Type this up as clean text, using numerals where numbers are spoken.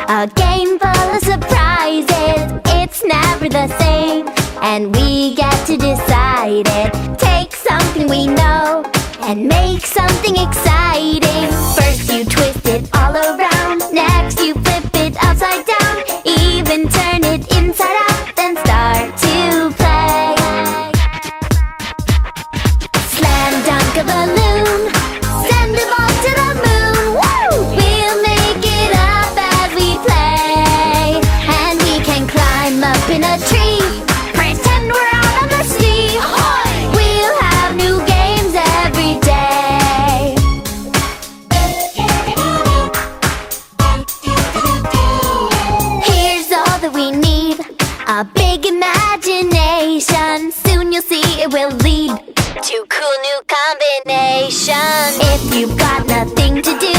A game full of surprises, it's never the same, and we get to decide it. Take something we know and make something exciting. First you twist it all around, next you flip it upside down, even turn it inside out, then start to play. Slam dunk a balloon, send a ball to the moon. Woo! We'll make it up as we play, and we can climb up in a tree, pretend we're out on the sea. We'll have new games every day. Here's all that we need, a big imagination. Soon you'll see it will lead to cool new combinations. If you've got nothing to do,